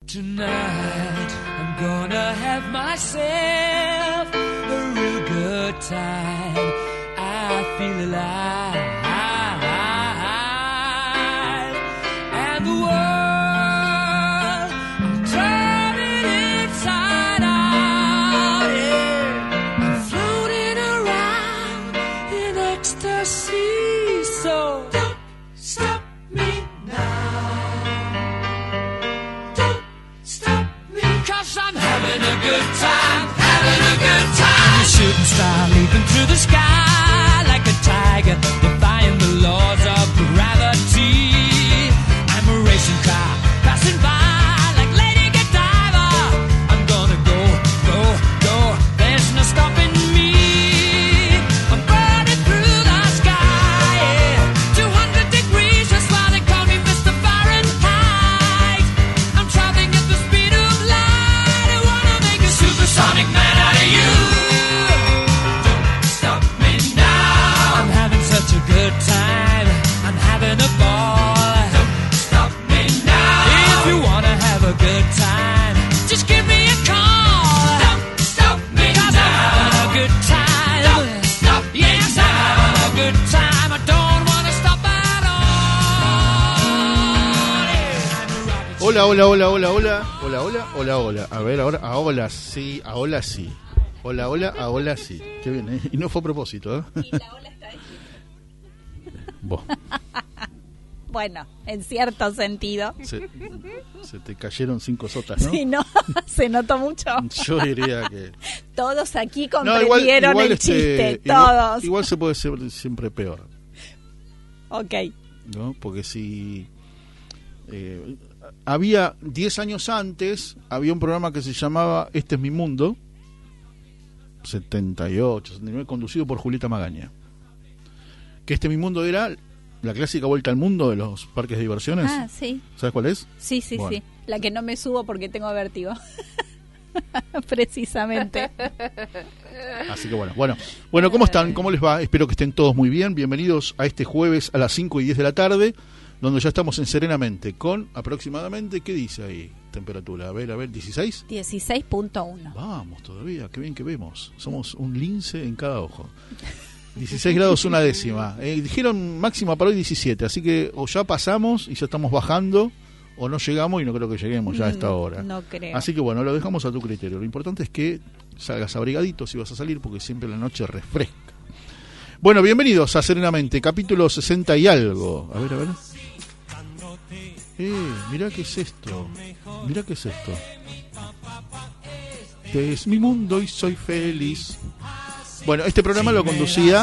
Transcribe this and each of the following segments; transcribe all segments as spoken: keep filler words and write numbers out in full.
Tonight I'm gonna have myself a real good time. I feel alive, and the world I'm turning inside out. Yeah, I'm floating around in ecstasy. So don't stop me now. I'm having a good time, having a good time. A shooting star leaping through the sky like a tiger, defying the laws of gravity. I'm a racing car passing by like Lady Godiva. I'm gonna go, go, go. There's no stopping me. I'm burning through the sky, yeah. two hundred degrees, that's why they call me Mister Fahrenheit. I'm traveling at the speed of light. Supersonic man out of you. Don't stop me now. I'm having such a good time. I'm having a ball. Don't stop me now. If you wanna have a good time, just give me a call. Don't stop me 'cause now. I'm having a good time. Don't stop me yes, now. I'm having a good time. I don't wanna stop at all. Hola, hola, hola, hola, hola. Hola, hola, hola, hola. A ver, ahora, ahora sí, ahora sí. Hola, hola, ahora sí. Qué bien, ¿eh? Y no fue a propósito, ¿eh? Y la ola está aquí. Vos. Bueno, en cierto sentido. Se, se te cayeron cinco sotas, ¿no? Sí, no, se notó mucho. Yo diría que... Todos aquí No, comprendieron igual, igual el este, chiste, igual, todos. Igual se puede ser siempre peor, Ok. ¿no? Porque si... Eh, había diez años antes, había un programa que se llamaba Este es mi mundo, setenta y ocho, setenta y nueve, conducido por Julieta Magaña. Que Este es mi mundo era la clásica vuelta al mundo de los parques de diversiones. Ah, sí. ¿Sabes cuál es? Sí, sí, Bueno. sí. La que no me subo porque tengo vértigo. Precisamente. Así que bueno, bueno, bueno, ¿cómo están? ¿Cómo les va? Espero que estén todos muy bien. Bienvenidos a este jueves a las cinco y diez de la tarde, donde ya estamos en Serenamente con aproximadamente, ¿qué dice ahí? Temperatura, a ver, a ver, ¿dieciséis? dieciséis punto uno. Vamos, todavía, qué bien que vemos. Somos un lince en cada ojo. dieciséis grados una décima. Eh, dijeron máxima para hoy diecisiete, así que o ya pasamos y ya estamos bajando, o no llegamos y no creo que lleguemos ya a esta hora. No creo. Así que bueno, lo dejamos a tu criterio. Lo importante es que salgas abrigadito si vas a salir, porque siempre la noche refresca. Bueno, bienvenidos a Serenamente, capítulo sesenta y algo. A ver, a ver. Eh, mirá qué es esto. Mirá qué es esto. Este es mi mundo y soy feliz. Bueno, este programa lo conducía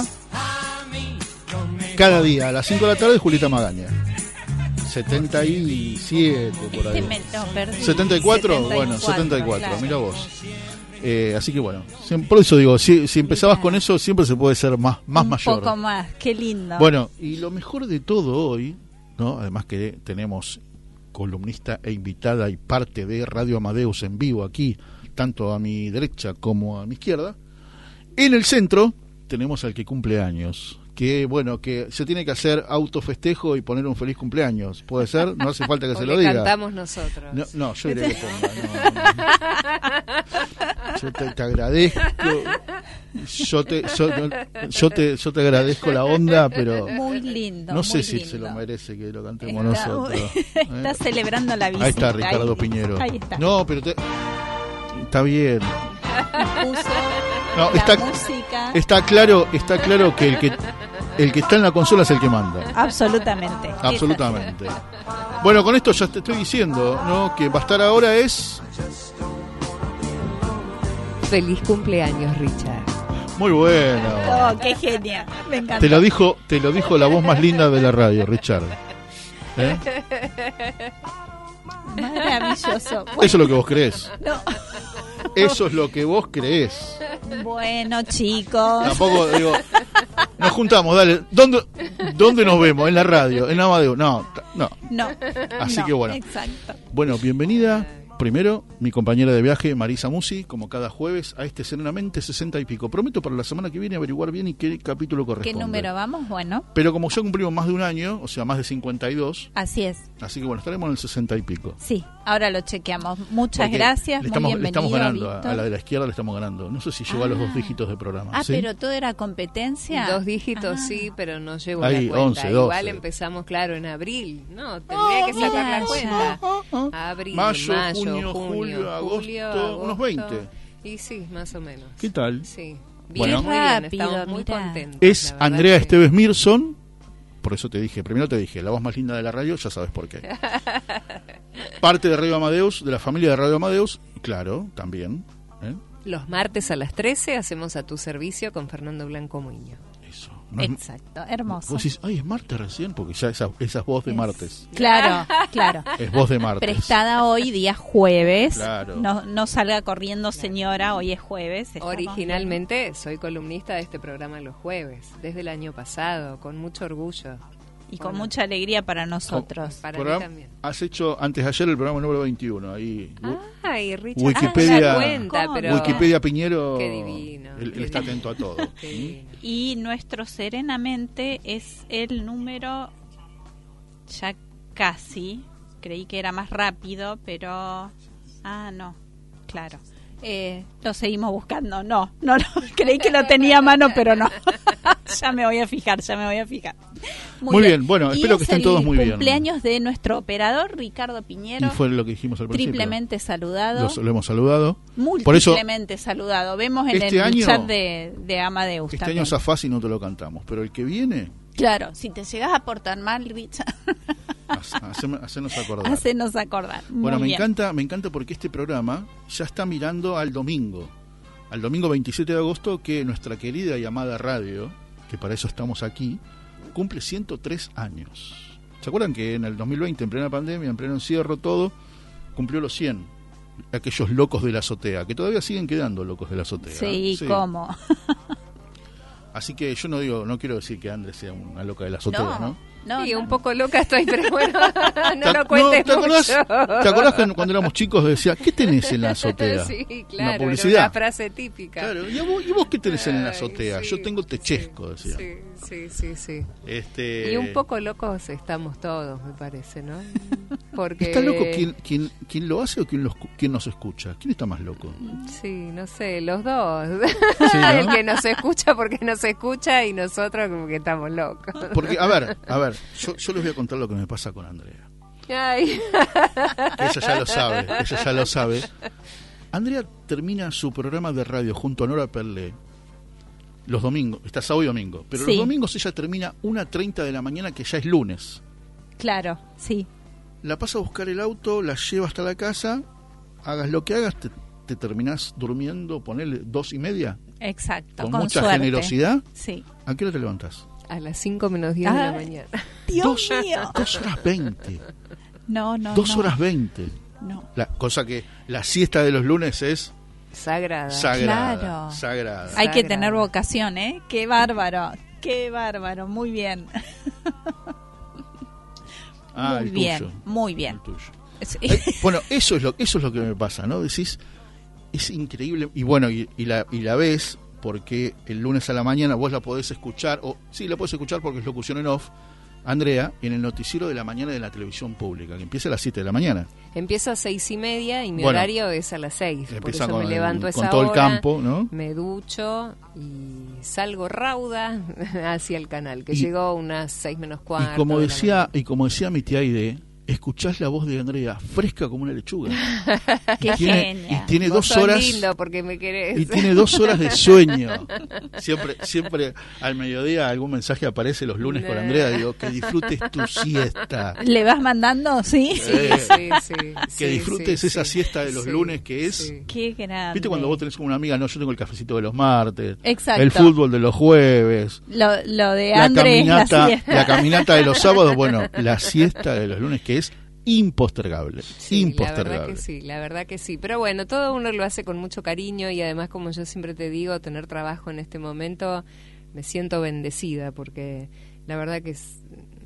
cada día a las cinco de la tarde Julieta Magaña. setenta y siete por ahí. setenta y cuatro, bueno, setenta y cuatro, claro. Mira vos. Eh, así que bueno, por eso digo, si, si empezabas con eso, siempre se puede ser más, más un mayor. Un poco más, qué lindo. Bueno, y lo mejor de todo hoy, ¿no? Además que tenemos columnista e invitada y parte de Radio Amadeus en vivo aquí, tanto a mi derecha como a mi izquierda. En el centro tenemos al que cumple años, que bueno, que se tiene que hacer autofestejo y poner un feliz cumpleaños. ¿Puede ser? No hace falta que se lo diga. Cantamos nosotros. No, no, yo diré que ponga. No, no. Yo te, te agradezco. Yo te, yo, yo te, yo te agradezco la onda, pero muy lindo. No sé muy si lindo. se lo merece que lo cantemos está, nosotros. Está ¿eh? celebrando la visita. Ahí está Ricardo ahí, Piñero. Ahí está. No, pero te, está bien. Puso no, la está, música. Está claro, está claro que el que el que está en la consola es el que manda. Absolutamente. Absolutamente. Bueno, con esto ya te estoy diciendo, ¿no? Que va a estar ahora es. Feliz cumpleaños, Richard. Muy bueno. Oh, qué genia. Me encanta. Te lo dijo, te lo dijo la voz más linda de la radio, Richard. ¿Eh? Maravilloso. Bueno, eso es lo que vos crees. No. Eso es lo que vos creés. Bueno, chicos. Tampoco digo, nos juntamos, dale. ¿Dónde, dónde nos vemos? En la radio, en Amadeus. No, no. No. Así no, que bueno. Exacto. Bueno, bienvenida Primero, mi compañera de viaje, Marisa Musi, como cada jueves, a este Serenamente sesenta y pico. Prometo para la semana que viene averiguar bien y qué capítulo corresponde. ¿Qué número vamos? Bueno. Pero como ya cumplimos más de un año, o sea, más de cincuenta y dos. Así es. Así que bueno, estaremos en el sesenta y pico. Sí, ahora lo chequeamos. Muchas Porque gracias, le estamos, muy le bienvenido, estamos ganando, a, Víctor. a la de la izquierda le estamos ganando. No sé si llegó ah. a los dos dígitos de programa. Ah, ¿sí? pero todo era competencia. Dos dígitos ah. sí, pero no llevo Ahí, la cuenta. once, doce. Igual empezamos, claro, en abril. No, tendría Oh, que sacar mira, la cuenta. ya. Abril, Mayo, mayo, junio, junio, julio, agosto, julio, unos veinte. Y sí, más o menos. ¿Qué tal? Sí. Bueno. Bien, muy bien, Rápido, estamos muy mirá. contentos. Es la verdad Andrea que- Esteves Mirson. Por eso te dije, primero te dije, la voz más linda de la radio, ya sabes por qué. Parte de Radio Amadeus, de la familia de Radio Amadeus, claro, también. ¿eh? Los martes a las trece hacemos a tu servicio con Fernando Blanco Muñoz. Eso. No es- Exacto, hermoso. Vos decís, ay, es martes recién, porque ya esa, esa es voz de Es- martes. Claro, claro. Es voz de martes. Prestada hoy, día jueves. Claro. No, no salga corriendo, señora, hoy es jueves. estamos Originalmente soy columnista de este programa los jueves, desde el año pasado, con mucho orgullo. bien. Y con Bueno. mucha alegría para nosotros. Para Programa- mí también. Has hecho antes de ayer el programa número veintiuno. Ahí, Ay, Richard, Wikipedia- ah, no me cuenta, ¿Cómo? pero... Wikipedia Piñero. Qué divino, Él, qué él está divino. atento a todo. Qué ¿Mm? divino. Y nuestro Serenamente es el número ya casi. Creí que era más rápido, pero... Ah, no, claro. Eh, lo seguimos buscando. No, no, no. Creí que lo tenía a mano, pero no. Ya me voy a fijar, ya me voy a fijar. Muy bien, bueno, Y espero que es estén todos muy bien. cumpleaños de nuestro operador, Ricardo Piñero. Y fue lo que dijimos al principio. Triplemente saludado. Los- lo hemos saludado. Por eso, Múltiplemente saludado. Vemos en este el año- chat de, de Amadeus este también. año zafás y no te lo cantamos. Pero el que viene, Claro, si te llegas a portar mal, Richard, hace- haceme- hacenos acordar. hacenos acordar. Muy Bueno, me bien. encanta, me encanta porque este programa ya está mirando al domingo, al domingo veintisiete de agosto, que nuestra querida y amada radio, que para eso estamos aquí, cumple ciento tres años. ¿Se acuerdan que en el dos mil veinte, en plena pandemia, en pleno encierro, todo, cumplió los cien? Aquellos locos de la azotea, que todavía siguen quedando locos de la azotea. Sí, ¿cómo? Así que yo no digo, no quiero decir que Andrés sea una loca de la azotea, ¿no? No, no, Sí, no. un poco loca estoy, pero bueno, ¿Te no ac- lo cuentes ¿te acordás, mucho. ¿Te acordás que cuando éramos chicos decía, ¿qué tenés en la azotea? Sí, Una claro, publicidad. era una frase típica. Claro, ¿y a vos, y vos qué tenés en la Ay, azotea? sí, Yo tengo techesco, sí, decía. Sí, sí, sí, sí. Este, Y un poco locos estamos todos, me parece, ¿no? Porque... ¿Está loco quién, quién, quién lo hace o quién, los, quién nos escucha? ¿Quién está más loco? Sí, no sé, los dos. Sí, ¿no? El que nos escucha porque nos escucha y nosotros como que estamos locos. Porque, a ver, a ver, yo, yo les voy a contar lo que me pasa con Andrea. Ay. Que ella ya lo sabe, ella ya lo sabe. Andrea termina su programa de radio junto a Nora Perlé los domingos, está sábado y domingo, pero Sí. los domingos ella termina una treinta de la mañana, que ya es lunes. Claro, sí. La pasa a buscar el auto, la lleva hasta la casa, hagas lo que hagas, te, te terminás durmiendo, ponele dos y media, Exacto. con, Con, mucha suerte. generosidad. Sí. ¿A qué hora te levantás? A las cinco menos diez de la Ay. mañana. Dios dos, mío. dos horas veinte. No, no, Dos no. horas veinte. No. La cosa que la siesta de los lunes es Sagrada. sagrada. Claro. Sagrada. Hay que Sagrada. tener vocación, ¿eh? Qué bárbaro. Qué bárbaro. Muy bien. Ah, muy el bien. tuyo. Muy bien. El tuyo. Sí. Eh, bueno, eso es lo eso es lo que me pasa, ¿no? Decís, es increíble. Y bueno, y, y la y la ves porque el lunes a la mañana vos la podés escuchar, o sí, la podés escuchar porque es locución en off, Andrea, en el noticiero de la mañana de la televisión pública, que empieza a las siete de la mañana. Empiezo a seis y media y mi Bueno, horario es a las seis. Por Empieza eso con, me levanto a el- con esa todo el hora, campo, ¿no? me ducho y salgo rauda hacia el canal, que Y- llegó unas seis menos cuarto. Y como de la decía, y como decía mi tía Aide, escuchás la voz de Andrea fresca como una lechuga. Qué y tiene, genia. y tiene Vos dos sos horas lindo porque me querés. y tiene dos horas de sueño. Siempre, siempre al mediodía algún mensaje aparece los lunes con Andrea, digo, que disfrutes tu siesta. ¿Le vas mandando? Sí. Sí, Eh, sí, sí, que sí, disfrutes sí, esa sí, siesta de los sí, lunes que es... sí. Qué grande. ¿Viste cuando vos tenés como una amiga? No, yo tengo el cafecito de los martes, Exacto. el fútbol de los jueves, Lo, lo de la Andrés, la caminata, siesta. la caminata de los sábados, bueno, la siesta de los lunes que es impostergable, Sí, la verdad impostergable. que sí, la verdad que sí. Pero bueno, todo uno lo hace con mucho cariño y además, como yo siempre te digo, tener trabajo en este momento, me siento bendecida porque la verdad que es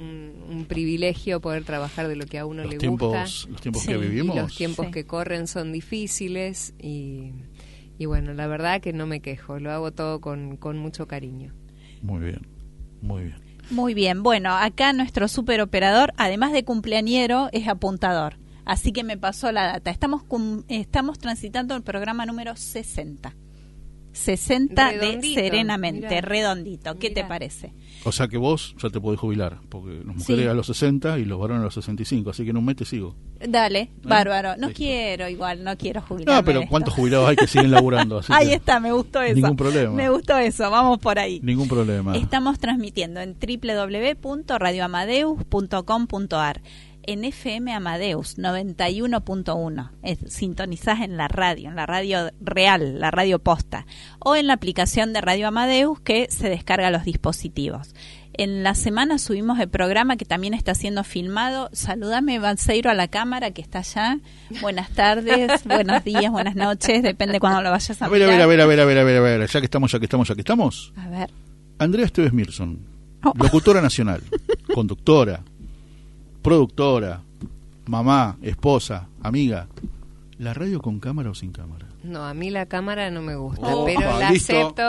un, un privilegio poder trabajar de lo que a uno los le tiempos, gusta. Los tiempos Sí, que vivimos. Y los tiempos Sí. que corren son difíciles y, y bueno, la verdad que no me quejo, lo hago todo con, con mucho cariño. Muy bien, muy bien. Muy bien, bueno, acá nuestro superoperador, además de cumpleañero, es apuntador. Así que me pasó la data. Estamos cum- estamos transitando el programa número sesenta. sesenta de Redondito, Serenamente, mirá. redondito. ¿Qué te Mirá. parece? O sea que vos ya te podés jubilar, porque las mujeres Sí. a los sesenta y los varones a los sesenta y cinco, así que en un mes te sigo. Dale, bárbaro. No Listo. quiero igual, no quiero jubilarme. No, pero de ¿cuántos esto. jubilados hay que siguen laburando? Así Ahí que está, me gustó eso. Ningún problema. Me gustó eso, vamos por ahí. Ningún problema. Estamos transmitiendo en doble u doble u doble u punto radio amadeus punto com punto a r, en F M Amadeus noventa y uno punto uno. Es, sintonizás en la radio, en la radio real, la radio posta, o en la aplicación de Radio Amadeus que se descarga a los dispositivos. En la semana subimos el programa que también está siendo filmado. Saludame, Balseiro, a la cámara que está allá. Buenas tardes, buenos días, buenas noches, depende cuando lo vayas a A ver, a mirar. ver, a ver, a ver, a ver, a ver, a ver, ya que estamos, ya que estamos, ya que estamos. A ver. Andrea Esteves Mirson, Oh. locutora nacional, conductora, productora, mamá, esposa, amiga. ¿La radio con cámara o sin cámara? No, a mí la cámara no me gusta, Oh, pero la listo. acepto.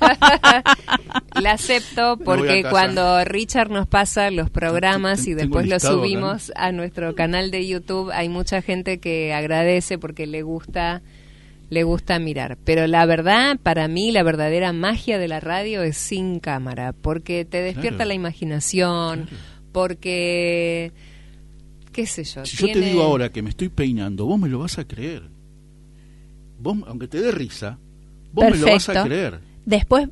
La acepto Me voy a porque casa. cuando Richard nos pasa los programas Ten- y tengo después el los listado acá. subimos a nuestro canal de YouTube, hay mucha gente que agradece porque le gusta le gusta mirar. Pero la verdad, para mí, la verdadera magia de la radio es sin cámara, porque te despierta Claro. la imaginación, Claro. porque qué sé yo. Si yo te tiene- digo ahora que me estoy peinando, vos me lo vas a creer. Vos, aunque te dé risa, vos me lo vas a Perfecto. creer. Después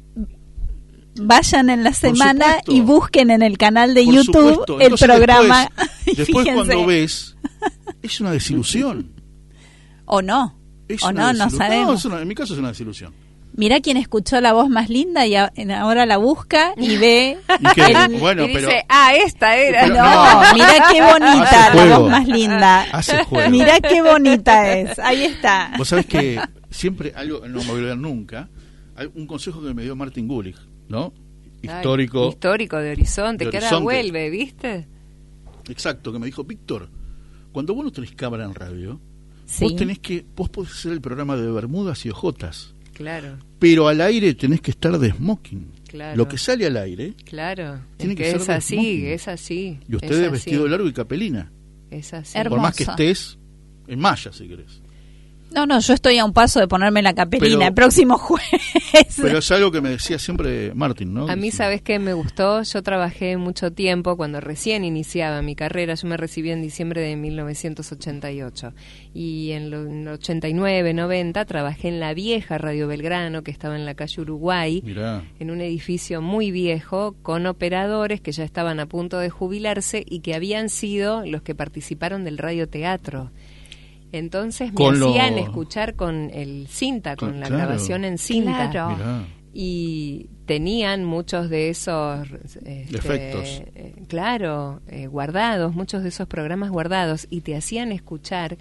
vayan en la semana supuesto. y busquen en el canal de Por YouTube supuesto. el Entonces, programa. Después, y después fíjense. cuando ves, es una desilusión. O no. Es O una no, no desilu- sabemos. es una- en mi caso es una desilusión. Mirá quién escuchó la voz más linda y a- ahora la busca y ve. Y que, el- bueno, y pero dice, ah, esta era. Pero- No, no. mirá qué bonita Hace la juego. voz más linda. hace juego. Mirá qué bonita es. Ahí está. Vos sabés que siempre, algo no me voy a olvidar nunca, hay un consejo que me dio Martin Gulich, ¿no? Ay, Histórico. histórico de Horizonte, de que ahora Horizonte. vuelve, ¿viste? Exacto, que me dijo, Víctor, cuando vos no tenés cámara en radio, Sí. vos tenés que, vos podés hacer el programa de Bermudas y Ojotas, Claro, pero al aire tenés que estar de smoking. claro. Lo que sale al aire, Claro, Tiene es que que ser es de así, smoking. es así. y ustedes es así, vestido largo y capelina, Es así. Hermoso. por más que estés en malla, si querés. No, no, yo estoy a un paso de ponerme la capelina Pero- el próximo jueves. Pero es algo que me decía siempre Martin, ¿no? A mí, ¿sabes qué me gustó? Yo trabajé mucho tiempo, cuando recién iniciaba mi carrera, yo me recibí en diciembre de mil novecientos ochenta y ocho. Y en lo en ochenta y nueve, noventa, trabajé en la vieja Radio Belgrano, que estaba en la calle Uruguay, Mirá, en un edificio muy viejo, con operadores que ya estaban a punto de jubilarse y que habían sido los que participaron del radioteatro. Entonces me Con lo- hacían escuchar con el cinta, con Con- la claro. grabación en cinta. Claro. mirá. Y tenían muchos de esos este, Efectos. eh, claro, eh, guardados, muchos de esos programas guardados, y te hacían escuchar.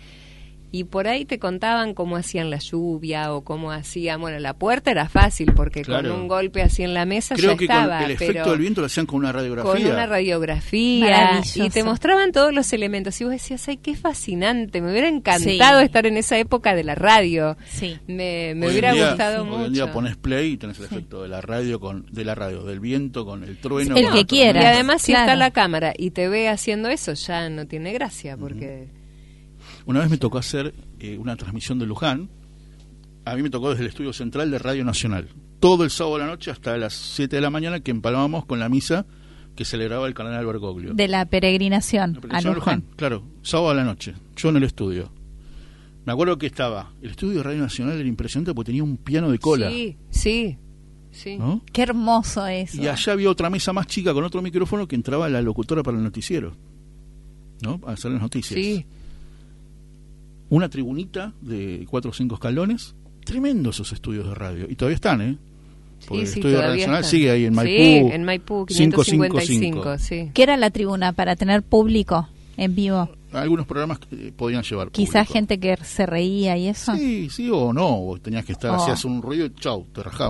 Y por ahí te contaban cómo hacían la lluvia o cómo hacían. Bueno, la puerta era fácil porque Claro. con un golpe así en la mesa Creo ya que estaba. con el efecto pero del viento lo hacían con una radiografía. con una radiografía Maravilloso. y te mostraban todos los elementos. Y vos decías, ay, qué fascinante, me hubiera encantado Sí. estar en esa época de la radio. Sí. Me, me Hoy en hubiera día- gustado hoy mucho. en día pones play y tenés el efecto de la radio, con de la radio, del viento, con el trueno. El con que la quiera. Y tormenta. además, si Claro. está la cámara y te ve haciendo eso, ya no tiene gracia, porque... Una vez me tocó hacer eh, una transmisión de Luján. A mí me tocó desde el estudio central de Radio Nacional. Todo el sábado a la noche hasta las siete de la mañana, que empalmábamos con la misa que celebraba el canal Bergoglio. De la peregrinación La a peregrinación a Luján. Luján, claro, sábado a la noche, yo en el estudio. Me acuerdo que estaba, el estudio de Radio Nacional era impresionante porque tenía un piano de cola, Sí, sí, sí. ¿no? Qué hermoso eso. Y allá había otra mesa más chica con otro micrófono que entraba la locutora para el noticiero, ¿no? A hacer las noticias. Sí, Una tribunita de cuatro o cinco escalones, tremendos esos estudios de radio, y todavía están, ¿eh? Porque sí, el sí, estudio de Radio todavía Nacional está. sigue ahí en Sí, Maipú. en Maipú, quinientos cincuenta y cinco, quinientos cincuenta y cinco. sí. ¿Qué era la tribuna para tener público en vivo? Algunos programas que eh, podían llevar Quizás público. gente que se reía y eso. Sí, sí o no, o tenías que estar, Oh. hacías un ruido y chau, te rajaban.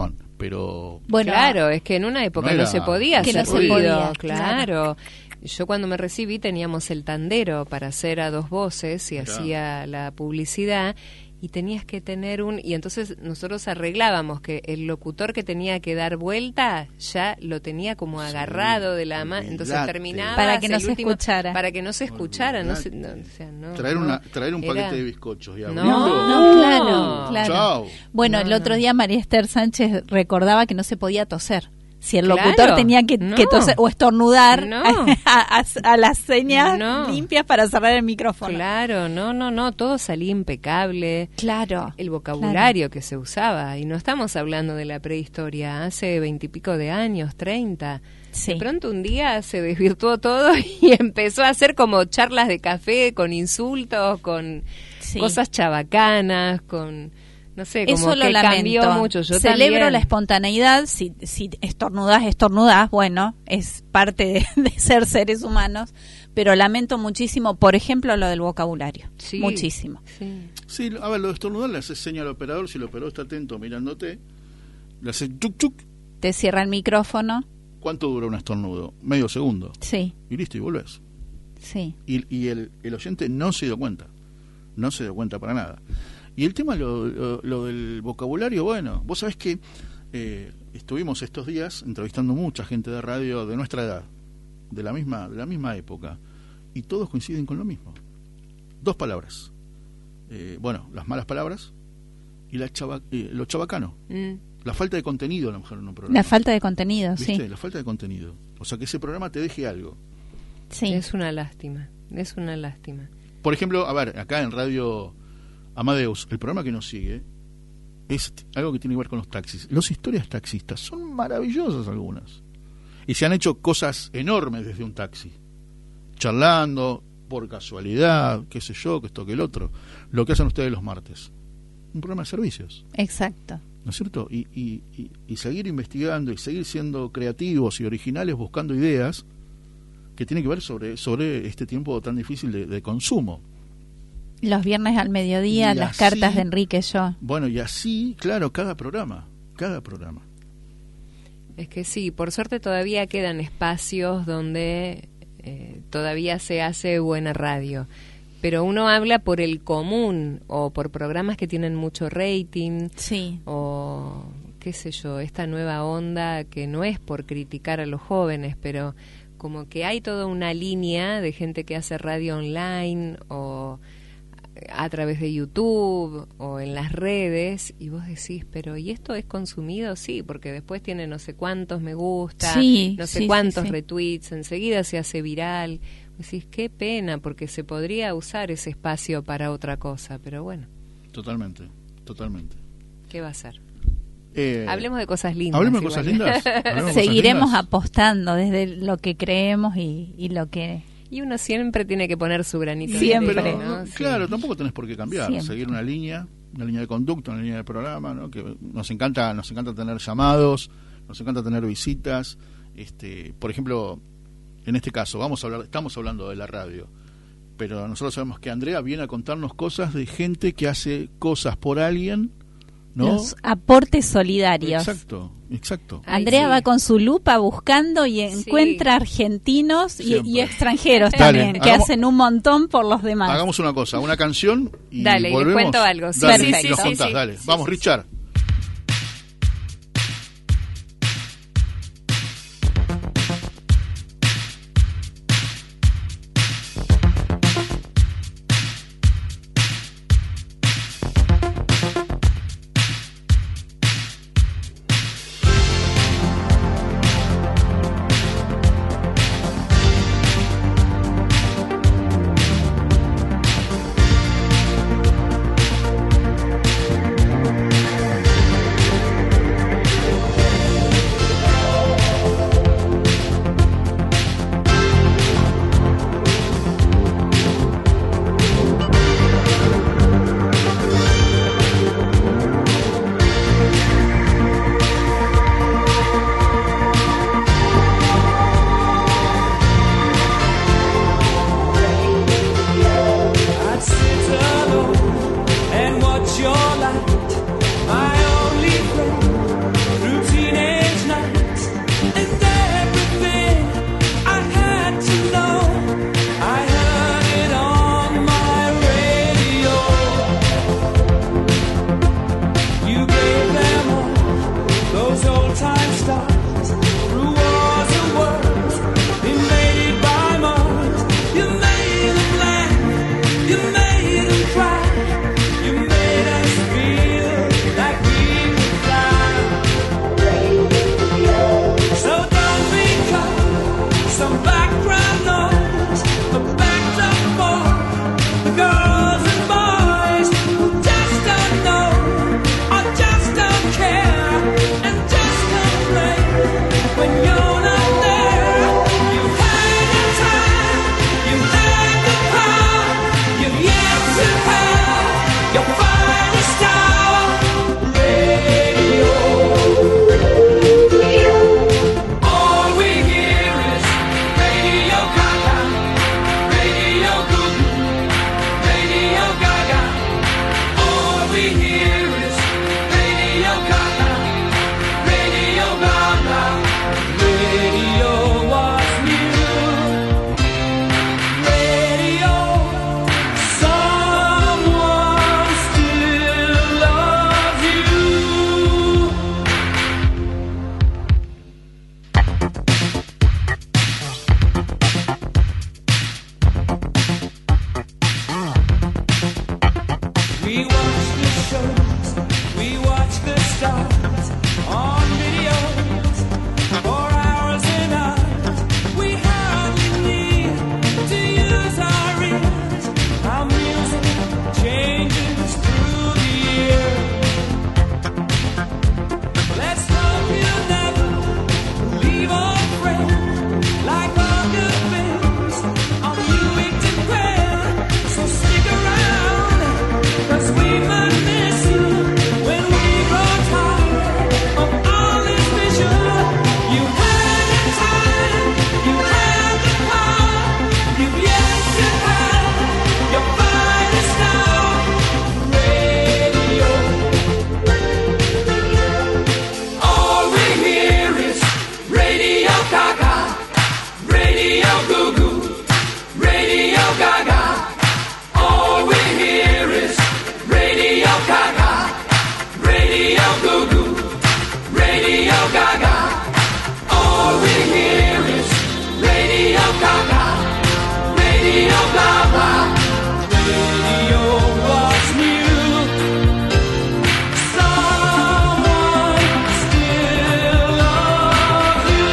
pero... Bueno, claro, es que en una época no no, era- se podía Que hacer no se ruido, podía, claro. Yo cuando me recibí teníamos el tandero para hacer a dos voces y Mirá. hacía la publicidad y tenías que tener un... Y entonces nosotros arreglábamos que el locutor que tenía que dar vuelta ya lo tenía como Sí, agarrado de la mano, entonces olvidate. terminaba... Para que no se escuchara. Para que no se escuchara, no, se- Olvidate. no, o sea, no, Traer, no. una, traer un Era- paquete de bizcochos y No. abrirlo. no, claro, claro. Chao. Bueno, No, el otro no. día María Esther Sánchez recordaba que no se podía toser. Si el Claro, locutor tenía que, no. que toser o estornudar No. a, a- a las señas No. limpias para cerrar el micrófono. Claro, no, no, no, todo salía impecable. Claro. El vocabulario que se usaba, y no estamos hablando de la prehistoria, hace veintipico de años, treinta. Sí. De pronto un día se desvirtuó todo y empezó a hacer como charlas de café con insultos, con Sí. cosas chabacanas, con... No sé, como Eso lo que lamento. cambió mucho. Yo Celebro también. la espontaneidad. Si, si estornudás, estornudás, bueno, es parte de, de ser seres humanos. Pero lamento muchísimo, por ejemplo, lo del vocabulario. Sí, Muchísimo. sí. Sí, a ver, lo de estornudar le haces señal al operador, si el operador está atento mirándote, le haces chuc chuc. Te cierra el micrófono. ¿Cuánto dura un estornudo? Medio segundo. Sí, Y listo, y volvés. sí. Y, y el, el oyente no se dio cuenta. No se dio cuenta para nada. Y el tema, lo, lo, lo del vocabulario, bueno, vos sabés que eh, estuvimos estos días entrevistando mucha gente de radio de nuestra edad, de la misma, de la misma época, y todos coinciden con lo mismo. Dos palabras. Eh, bueno, las malas palabras y la chava, eh, lo chabacano. Mm. La falta de contenido, a lo mejor, en un programa. La falta de contenido, ¿Viste? sí. La falta de contenido. O sea, que ese programa te deje algo. Sí. Es una lástima, es una lástima. Por ejemplo, a ver, acá en Radio Amadeus, el programa que nos sigue es t- algo que tiene que ver con los taxis. Las historias taxistas son maravillosas algunas. Y se han hecho cosas enormes desde un taxi. Charlando, por casualidad, qué sé yo, que esto, que el otro. Lo que hacen ustedes los martes. Un programa de servicios, Exacto. ¿no es cierto? Y, y, y, y seguir investigando y seguir siendo creativos y originales buscando ideas que tienen que ver sobre, sobre este tiempo tan difícil de, de consumo. Los viernes al mediodía, Y las así- cartas de Enrique yo. Bueno, y así, claro, cada programa, cada programa. Es que sí, por suerte todavía quedan espacios donde eh, todavía se hace buena radio. Pero uno habla por el común o por programas que tienen mucho rating Sí. o qué sé yo, esta nueva onda que no es por criticar a los jóvenes, pero como que hay toda una línea de gente que hace radio online o a través de YouTube o en las redes y vos decís, pero ¿y esto es consumido? Sí, porque después tiene no sé cuántos me gusta, Sí, no sé sí, cuántos sí, sí. retweets, enseguida se hace viral. Decís, qué pena, porque se podría usar ese espacio para otra cosa, pero bueno, Totalmente, totalmente. ¿qué va a ser? Eh, Hablemos de cosas lindas. Hablemos de cosas igual. lindas. hablemos de cosas Seguiremos lindas. apostando desde lo que creemos y, y lo que... Y uno siempre tiene que poner su granito Siempre. de Pero, arena, ¿no? no, Sí. claro, tampoco tenés por qué cambiar, Siempre. seguir una línea, una línea de conducta, una línea de programa, ¿no? Que nos encanta, nos encanta tener llamados, nos encanta tener visitas. Este, por ejemplo, en este caso, vamos a hablar, estamos hablando de la radio, pero nosotros sabemos que Andrea viene a contarnos cosas de gente que hace cosas por alguien, ¿no? Los aportes solidarios. Exacto, exacto. Ay, Andrea sí. va con su lupa buscando y Sí. encuentra argentinos y, Siempre. y extranjeros Dale, también, que hagamos- hacen un montón por los demás. Hagamos una cosa, una canción y Dale, y les volvemos. cuento algo. Sí, Dale, sí, y nos sí, contás, sí. dale. Sí, Vamos, sí, Richard. We watch the shows, we watch the stars on videos for hours and hours. We hardly need to use our ears. Our music changes through the year. Let's hope you never leave our friend like all good things on Newington Grand. So stick around, 'cause we might miss you when we grow tired of all this vision. You had your time, you had the power, you've yet to have your finest hour. Radio, all we hear is Radio Gaga, Radio Goo Goo, Radio Gaga. All we hear is Radio Gaga, Radio Goo Goo, Radio Gaga. All we hear is Radio Gaga, Radio Gaga. Radio was new. Someone still loves you.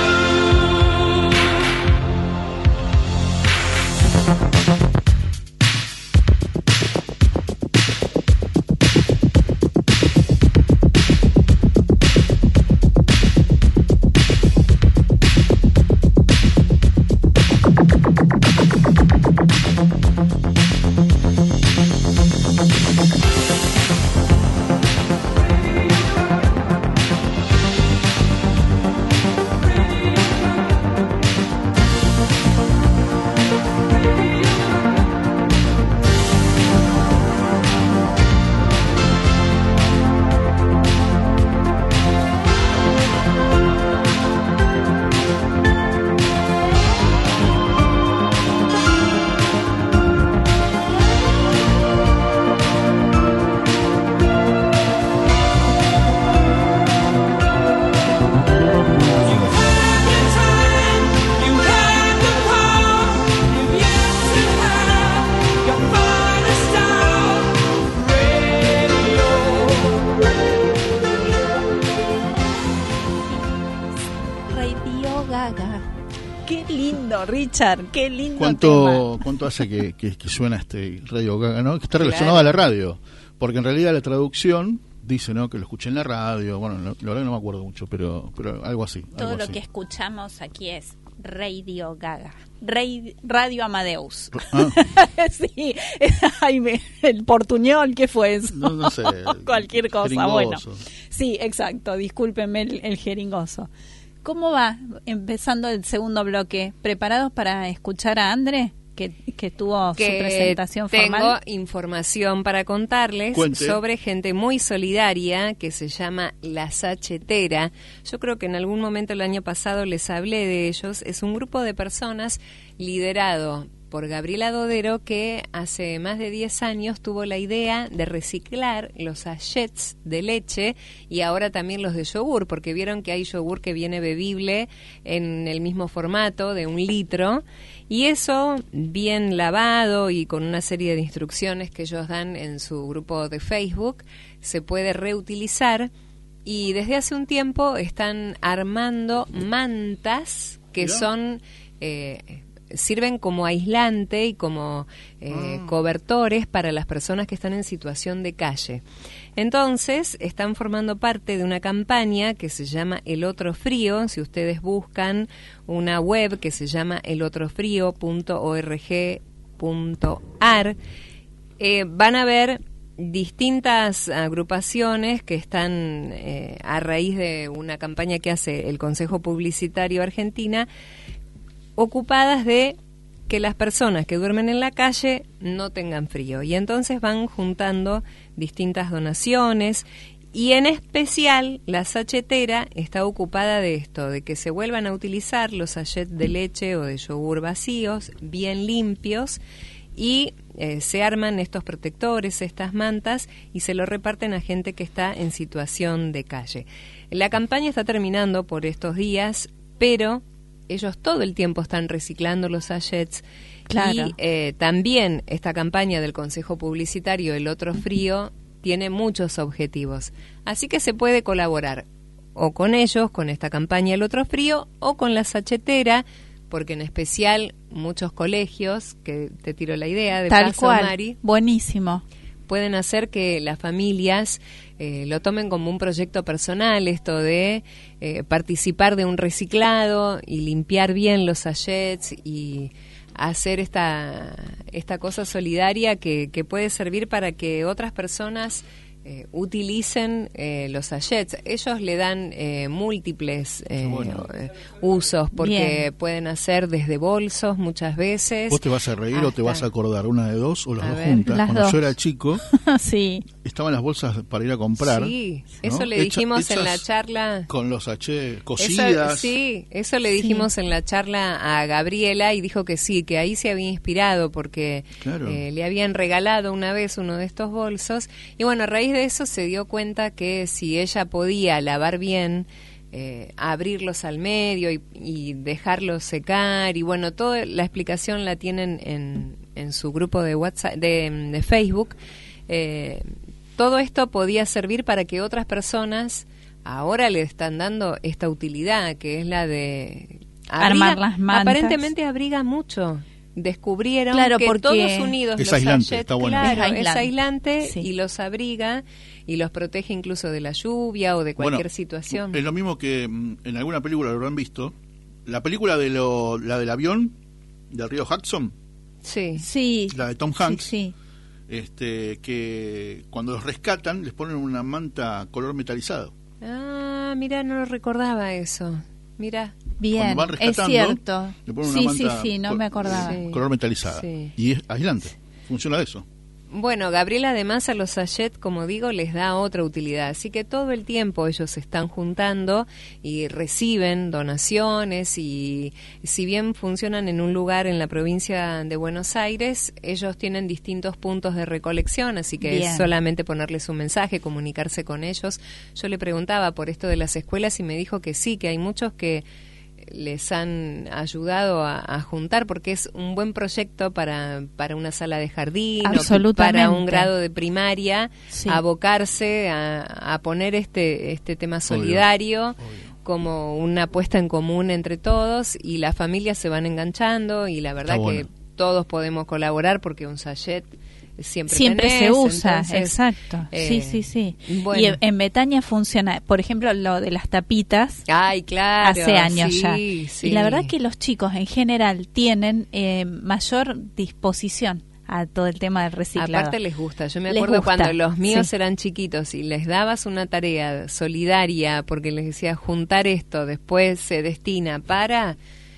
You had the time, you had the power, you've yet to have your finest hour. Radio. Radio Gaga. Qué lindo, Richard, qué lindo tema. ¿Cuánto, cuánto hace que, que, que suena este Radio Gaga, ¿no? Que está relacionado Claro. a la radio, porque en realidad la traducción dice, ¿no?, que lo escuché en la radio. Bueno, la la verdad no me acuerdo mucho, pero pero algo así. Todo algo lo así. que escuchamos aquí es Radio Gaga, Rei- Radio Amadeus. Ah, Sí, ay, me- el portuñol, ¿qué fue eso? no, no sé. Cualquier cosa, Jeringoso. bueno. Sí, exacto, discúlpenme el, el jeringoso. ¿Cómo va empezando el segundo bloque? ¿Preparados para escuchar a André, que, que tuvo su Que presentación tengo formal? información para contarles Cuente. sobre gente muy solidaria que se llama La Sachetera. Yo creo que en algún momento el año pasado les hablé de ellos. Es un grupo de personas liderado por Gabriela Dodero, que hace más de diez años tuvo la idea de reciclar los sachets de leche y ahora también los de yogur, porque vieron que hay yogur que viene bebible en el mismo formato de un litro, y eso bien lavado y con una serie de instrucciones que ellos dan en su grupo de Facebook se puede reutilizar. Y desde hace un tiempo están armando mantas que Mirá. son eh, sirven como aislante y como eh, Ah. cobertores para las personas que están en situación de calle. Entonces, están formando parte de una campaña que se llama El Otro Frío. Si ustedes buscan una web que se llama el otro frío punto org punto ar, eh, van a ver distintas agrupaciones que están eh, a raíz de una campaña que hace el Consejo Publicitario Argentina, ocupadas de que las personas que duermen en la calle no tengan frío. Y entonces van juntando distintas donaciones, y en especial la sachetera está ocupada de esto, de que se vuelvan a utilizar los sachets de leche o de yogur vacíos, bien limpios, y eh, se arman estos protectores, estas mantas, y se lo reparten a gente que está en situación de calle. La campaña está terminando por estos días, pero ellos todo el tiempo están reciclando los sachets. Claro. Y eh, también esta campaña del Consejo Publicitario El Otro Frío tiene muchos objetivos. Así que se puede colaborar o con ellos, con esta campaña El Otro Frío, o con la sachetera, porque en especial muchos colegios, que te tiro la idea de Tal paso, cual. Mari, Buenísimo. pueden hacer que las familias eh, lo tomen como un proyecto personal, esto de eh, participar de un reciclado y limpiar bien los sachets y hacer esta, esta cosa solidaria que, que puede servir para que otras personas eh, utilicen eh, los sachets. Ellos le dan eh, múltiples eh, bueno. eh, usos, porque Bien. pueden hacer desde bolsos muchas veces. Vos te vas a reír o te hasta- vas a acordar, una de dos o las A dos ver. juntas. Las Cuando dos. yo era chico, Sí. estaban las bolsas para ir a comprar. Sí, ¿no? eso le Hecha- dijimos en la hechas charla. Con los sachets Eso, cosidas. sí, eso le dijimos en la charla a Gabriela y dijo que sí, que ahí se había inspirado porque Claro. eh, le habían regalado una vez uno de estos bolsos y bueno, a raíz de eso se dio cuenta que si ella podía lavar bien, eh, abrirlos al medio y, y dejarlos secar y bueno, toda la explicación la tienen en, en su grupo de WhatsApp, de, de Facebook. Eh, todo esto podía servir para que otras personas ahora le están dando esta utilidad, que es la de Armar las mantas. Aparentemente abriga mucho. Descubrieron Claro, que porque todos unidos Es los aislante, sachets, está bueno. claro, Es es aislante. aislante, Sí. y los abriga y los protege incluso de la lluvia o de cualquier Bueno, situación. Es lo mismo que mm, en alguna película lo habrán visto. La película de lo, la del avión del río Hudson, Sí. Sí. la de Tom Sí, Hanks, sí. este que cuando los rescatan les ponen una manta color metalizado. Ah, mira, no lo recordaba eso. Mira. Bien, Cuando van es rescatando, cierto. le ponen Sí, una sí, manta sí, no co- me acordaba. Sí. color metalizada. Sí. Y es aislante. Funciona de eso. Bueno, Gabriela además a los sachets, como digo, les da otra utilidad. Así que todo el tiempo ellos se están juntando y reciben donaciones y si bien funcionan en un lugar en la provincia de Buenos Aires, ellos tienen distintos puntos de recolección, así que Bien. es solamente ponerles un mensaje, comunicarse con ellos. Yo le preguntaba por esto de las escuelas y me dijo que sí, que hay muchos que les han ayudado a, a juntar porque es un buen proyecto para, para una sala de jardín o Absolutamente. para un grado de primaria, Sí. abocarse a, a poner este, este tema solidario como una apuesta en común entre todos y las familias se van enganchando y la verdad Está que bueno. todos podemos colaborar porque un sachet siempre Siempre tenés, se usa, entonces, exacto. eh, sí, sí, sí. bueno. Y en, en Betania funciona, por ejemplo, lo de las tapitas. Ay, claro. Hace años sí, ya. sí. Y la verdad que los chicos en general tienen eh, mayor disposición a todo el tema del reciclado. Aparte les gusta. Yo me Les acuerdo gusta, cuando los míos sí. eran chiquitos y les dabas una tarea solidaria porque les decía juntar esto, después se destina para...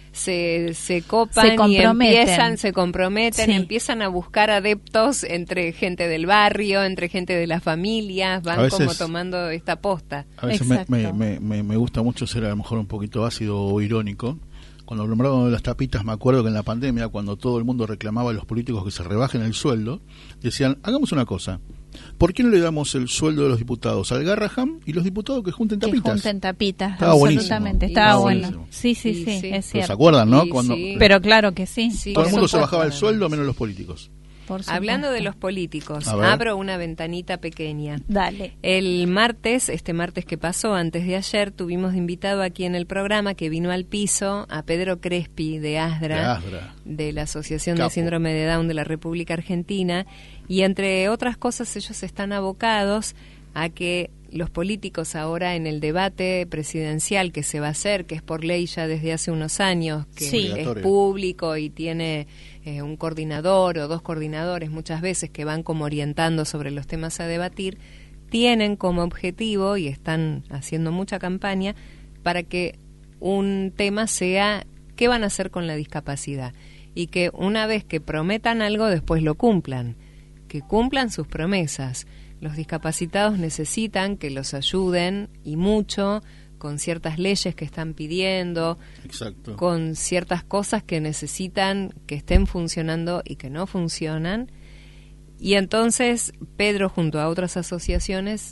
Se, se copan Se y comprometen. empiezan, se comprometen, Sí. empiezan a buscar adeptos entre gente del barrio, entre gente de las familias, van A veces- como tomando esta posta. A veces me, Exacto. me, me, me- me gusta mucho ser a lo mejor un poquito ácido o irónico. Cuando nombraron de las tapitas, me acuerdo que en la pandemia, cuando todo el mundo reclamaba a los políticos que se rebajen el sueldo, decían, hagamos una cosa, ¿por qué no le damos el sueldo de los diputados al Garraham y los diputados que junten Que tapitas? junten tapitas, Estaba buenísimo. absolutamente. Estaba Estaba bueno. buenísimo. Sí, sí, Y sí, sí. es Pero ¿se cierto. acuerdan, no? Y Cuando sí. Pero claro que sí. Sí, todo el por mundo se supuesto. bajaba el sueldo, menos los políticos. Por Hablando de supuesto. los políticos, A ver. abro una ventanita pequeña. Dale. El martes, este martes que pasó, antes de ayer, tuvimos de invitado aquí en el programa que vino al piso a Pedro Crespi de ASDRA, De ASDRA. de la Asociación Capo. de Síndrome de Down de la República Argentina, y entre otras cosas ellos están abocados a que los políticos ahora en el debate presidencial que se va a hacer, que es por ley ya desde hace unos años, que Sí. es Obligatorio. público y tiene eh, un coordinador o dos coordinadores muchas veces que van como orientando sobre los temas a debatir, tienen como objetivo y están haciendo mucha campaña para que un tema sea qué van a hacer con la discapacidad y que una vez que prometan algo después lo cumplan, que cumplan sus promesas. Los discapacitados necesitan que los ayuden y mucho con ciertas leyes que están pidiendo, Exacto. con ciertas cosas que necesitan que estén funcionando y que no funcionan. Y entonces Pedro junto a otras asociaciones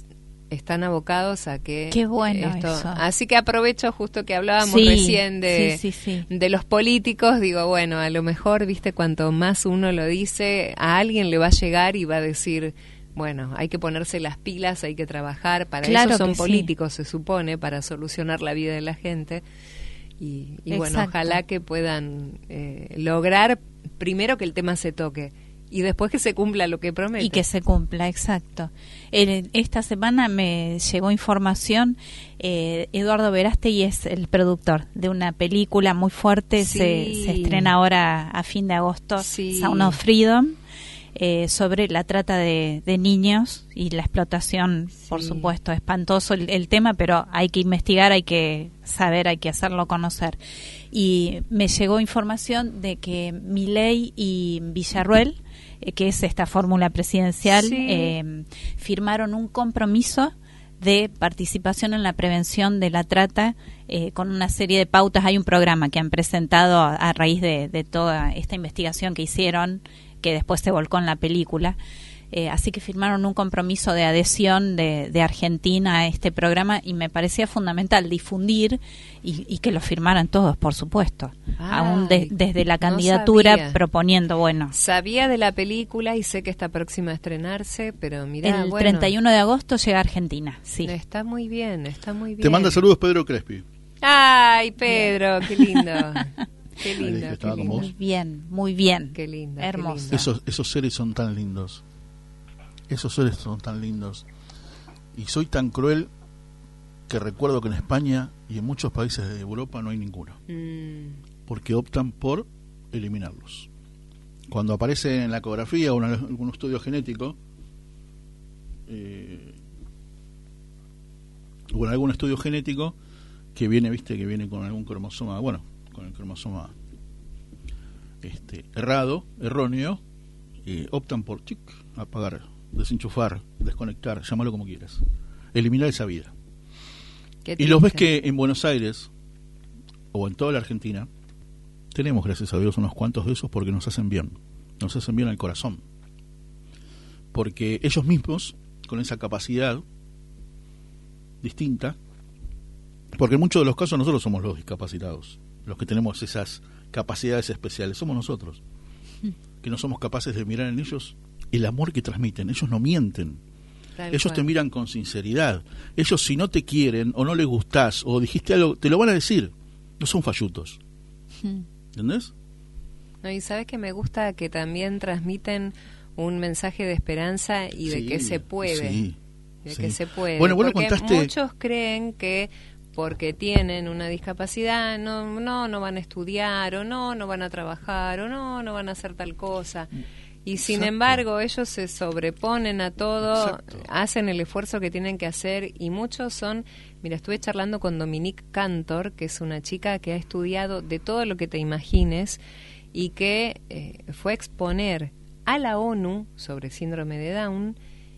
están abocados a que Qué bueno esto, eso. así que aprovecho justo que hablábamos Sí, recién de, sí, sí, sí. de los políticos, digo, bueno, a lo mejor, viste, cuanto más uno lo dice, a alguien le va a llegar y va a decir, bueno, hay que ponerse las pilas, hay que trabajar, para Claro eso son que sí. políticos, se supone, para solucionar la vida de la gente. Y, y bueno, Exacto. ojalá que puedan eh, lograr primero que el tema se toque y después que se cumpla lo que promete. Y que se cumpla, exacto. En- esta semana me llegó información, eh, Eduardo Verástegui es el productor de una película muy fuerte, Sí. se, se estrena ahora a fin de agosto, Sí. Sound of Freedom, eh, sobre la trata de, de niños y la explotación, por Sí. supuesto, espantoso el, el tema, pero hay que investigar, hay que saber, hay que hacerlo conocer. Y me llegó información de que Milei y Villarruel, eh, que es esta fórmula presidencial, Sí. eh, firmaron un compromiso de participación en la prevención de la trata eh, con una serie de pautas. Hay un programa que han presentado a, a raíz de, de toda esta investigación que hicieron, que después se volcó en la película. Eh, así que firmaron un compromiso de adhesión de, de Argentina a este programa y me parecía fundamental difundir y, y que lo firmaran todos, por supuesto. Ay, Aún de- desde la no candidatura sabía. proponiendo, bueno, Sabía de la película y sé que está próxima a estrenarse, pero mira, el bueno, treinta y uno de agosto llega a Argentina. Sí. está muy bien, está muy bien. Te manda saludos Pedro Crespi. Ay, Pedro, qué lindo. Qué Ahí dije, lindo, qué estaba con lindo. vos. Muy bien, muy bien. Qué lindo, qué Hermoso. lindo. Esos, esos seres son tan lindos. Esos seres son tan lindos. Y soy tan cruel que recuerdo que en España y en muchos países de Europa no hay ninguno. Mm, Porque optan por eliminarlos. Cuando aparece en la ecografía o en algún estudio genético, eh, o en algún estudio genético que viene, viste, que viene con algún cromosoma, bueno, con el cromosoma este, errado, erróneo, eh, optan por chic, apagar, desenchufar, desconectar, llámalo como quieras, eliminar esa vida. qué Y los ves triste. que en Buenos Aires o en toda la Argentina tenemos, gracias a Dios, unos cuantos de esos porque nos hacen bien, nos hacen bien al corazón, porque ellos mismos, con esa capacidad distinta, porque en muchos de los casos nosotros somos los discapacitados, los que tenemos esas capacidades especiales, somos nosotros, que no somos capaces de mirar en ellos el amor que transmiten. Ellos no mienten, Tal ellos cual. te miran con sinceridad. Ellos, si no te quieren o no les gustás o dijiste algo, te lo van a decir. No son fallutos, ¿entendés? No, y sabes que me gusta que también transmiten un mensaje de esperanza y de Sí, que se puede. sí, de sí. que se puede. Bueno, vos le porque contaste- muchos creen que porque tienen una discapacidad no no no van a estudiar o no no van a trabajar o no no van a hacer tal cosa. Y sin Exacto. embargo, ellos se sobreponen a todo, Exacto. hacen el esfuerzo que tienen que hacer y muchos son, mira, estuve charlando con Dominique Cantor, que es una chica que ha estudiado de todo lo que te imagines y que eh, fue a exponer a la ONU sobre síndrome de Down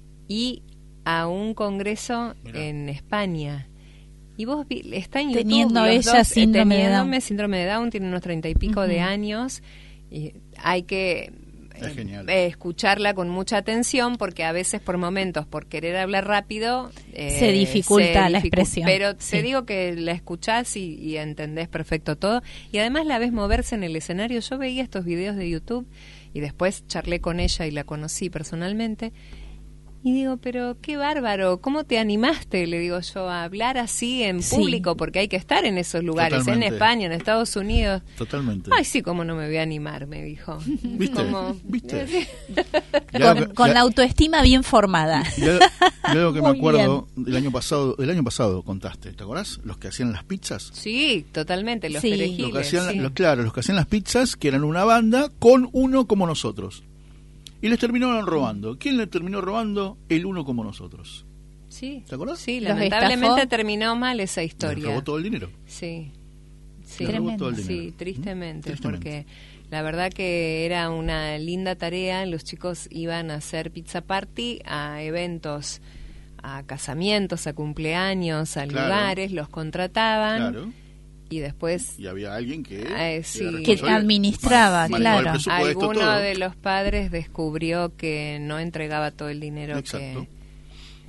y a un congreso Mirá. en España. Y vos vi- está en YouTube, Teniendo los ella dos, eh, síndrome de teniéndome Down. síndrome de Down, tiene unos treinta y pico de Ujú. años. Y hay que Es eh, genial. eh, escucharla con mucha atención porque a veces por momentos, por querer hablar rápido, eh, Se dificulta la dificu- expresión. Pero Sí. te digo que la escuchás y, y entendés perfecto todo. Y además la ves moverse en el escenario. Yo veía estos videos de YouTube y después charlé con ella y la conocí personalmente. Y digo, pero qué bárbaro, ¿cómo te animaste? Le digo yo, a hablar así en Sí. público, porque hay que estar en esos lugares, Totalmente. en España, en Estados Unidos. Totalmente. Ay, sí, cómo no me voy a animar, me dijo. ¿Viste? Como- ¿Viste? Sí. Y algo Con, que- con y- la autoestima bien formada. y algo- y algo que me Muy acuerdo del año pasado, el año pasado contaste, ¿te acordás? Los que hacían las pizzas. Sí, totalmente, los Sí. perejiles. Los que hacían, sí. los- claro, los que hacían las pizzas, que eran una banda con uno como nosotros. Y les terminaron robando. ¿Quién le terminó robando? El uno como nosotros. Sí, ¿Te acordás? sí, ¿Los lamentablemente estafó? terminó mal esa Les historia. robó todo el dinero. Sí, sí, Les robó todo el sí, dinero. tristemente, Tristemente. porque la verdad que era una linda tarea. Los chicos iban a hacer pizza party a eventos, a casamientos, a cumpleaños, a Claro. lugares, los contrataban Claro. y después Y había alguien que, Eh, sí. era Que responsable, administraba, manejaba claro. el presupuesto, alguno todo. de los padres descubrió que no entregaba todo el dinero Exacto. que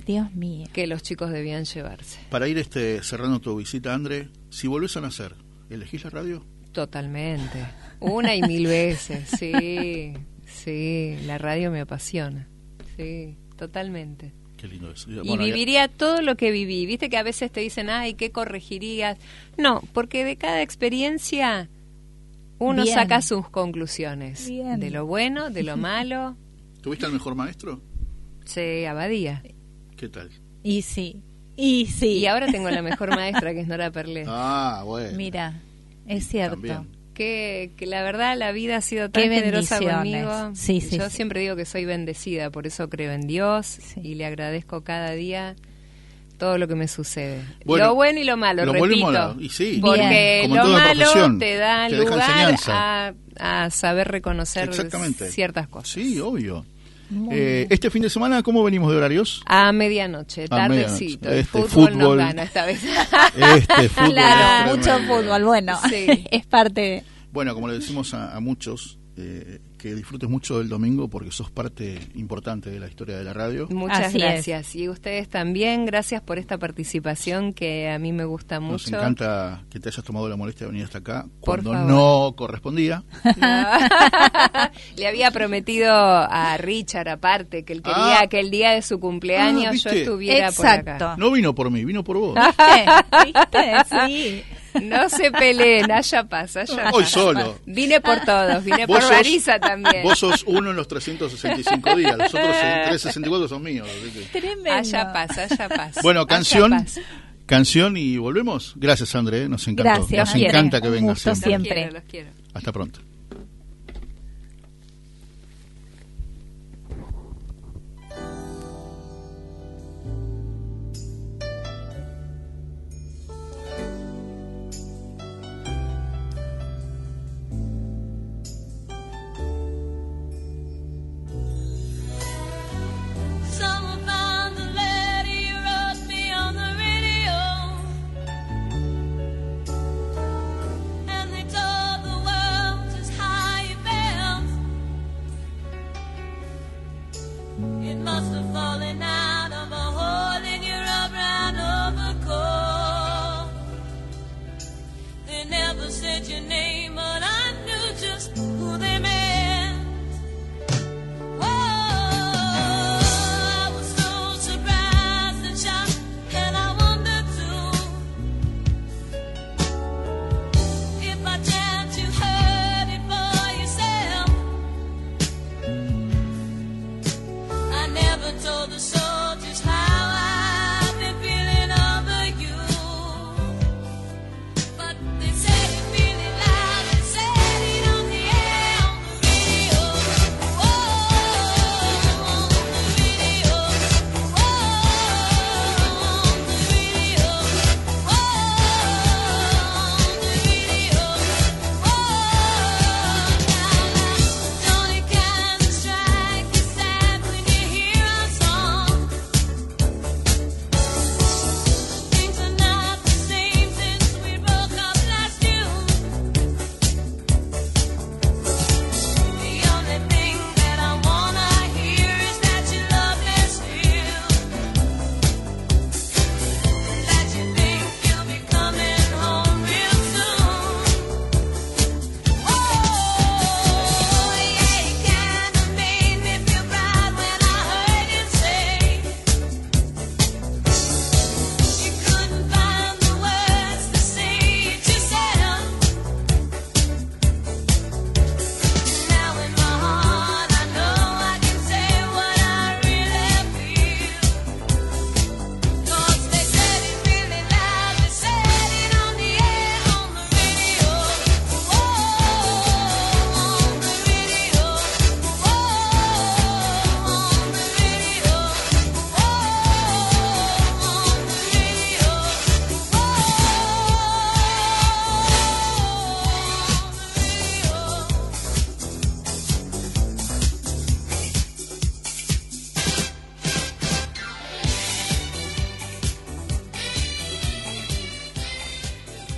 Dios mío. que los chicos debían llevarse. Para ir este cerrando tu visita, André, si volvés a nacer, ¿elegís la radio? Totalmente. Una y mil veces, sí, sí, la radio me apasiona, sí, totalmente. Qué lindo eso. Y Bueno, viviría todo lo que viví. Viste que a veces te dicen, ay, ¿qué corregirías? No, porque de cada experiencia uno Bien. saca sus conclusiones. Bien. De lo bueno, de lo malo. ¿Tuviste al mejor maestro? Sí, Abadía. ¿Qué tal? Y sí, y sí. Y ahora tengo la mejor maestra, que es Nora Perlé. Ah, bueno. Mira, es cierto. También. Que, que la verdad la vida ha sido tan Qué generosa bendiciones. conmigo. Sí, sí, Yo sí. siempre digo que soy bendecida, por eso creo en Dios Sí. y le agradezco cada día todo lo que me sucede. Bueno, lo bueno y lo malo, lo bueno y repito. malo, y sí, porque como en lo toda malo profesión, te da te deja lugar enseñanza. a, a saber reconocer Exactamente. ciertas cosas. Sí, obvio. Muy Eh, bien. este fin de semana, ¿cómo venimos de horarios? A medianoche, A tardecito. medianoche. El Este fútbol, fútbol. nos gana esta vez. Este fútbol Claro, es mucho tremendo. fútbol, bueno, Sí. es parte de... Bueno, como le decimos a, a muchos, eh, que disfrutes mucho del domingo porque sos parte importante de la historia de la radio. Muchas Así gracias. Y ustedes también, gracias por esta participación que a mí me gusta Nos mucho. encanta que te hayas tomado la molestia de venir hasta acá Por cuando favor. no correspondía. Le había prometido a Richard, aparte, que él quería Ah. que el día de su cumpleaños Ah, yo ¿viste? estuviera por acá. Exacto. No vino por mí, vino por vos. ¿Viste? ¿Viste? Sí. No se peleen, allá pasa, allá Hoy pasa. solo. Vine por todos, vine por Vos sos- Marisa también. Vos sos uno en los trescientos sesenta y cinco días, los otros trescientos sesenta y cuatro son míos. así que- Tremendo. Allá pasa, allá pasa. Bueno, Allá canción, pasa. canción y volvemos. Gracias, André, nos encantó. Gracias, nos André. encanta que Un vengas gusto siempre. Los siempre. quiero, los quiero. Hasta pronto. Someone found the letter you wrote me on the radio, and they told the world just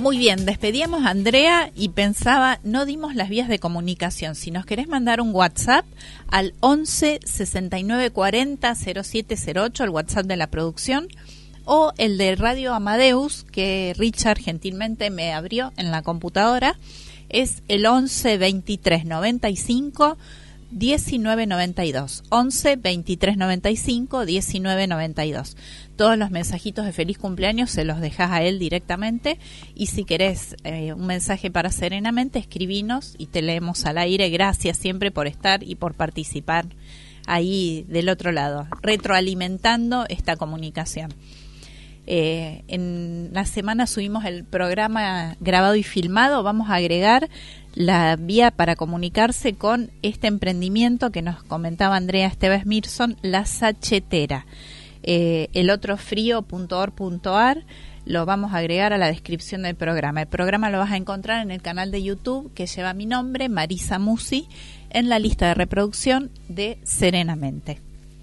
Muy bien, despedíamos a Andrea y pensaba, no dimos las vías de comunicación. Si nos querés mandar un WhatsApp al once sesenta y nueve cuarenta cero siete cero ocho, el WhatsApp de la producción, o el de Radio Amadeus, que Richard gentilmente me abrió en la computadora, es el once veintitrés noventa y cinco diecinueve noventa y dos. once veintitrés noventa y cinco diecinueve noventa y dos. Todos los mensajitos de feliz cumpleaños se los dejás a él directamente, y si querés eh, un mensaje para Serenamente, escribinos y te leemos al aire. Gracias siempre por estar y por participar ahí del otro lado, retroalimentando esta comunicación. Eh, en la semana subimos el programa grabado y filmado. Vamos a agregar la vía para comunicarse con este emprendimiento que nos comentaba Andrea Esteves Mirson, La Sachetera. Eh, el otro frío punto org punto a r lo vamos a agregar a la descripción del programa. El programa lo vas a encontrar en el canal de YouTube que lleva mi nombre, Marisa Musi, en la lista de reproducción de Serenamente.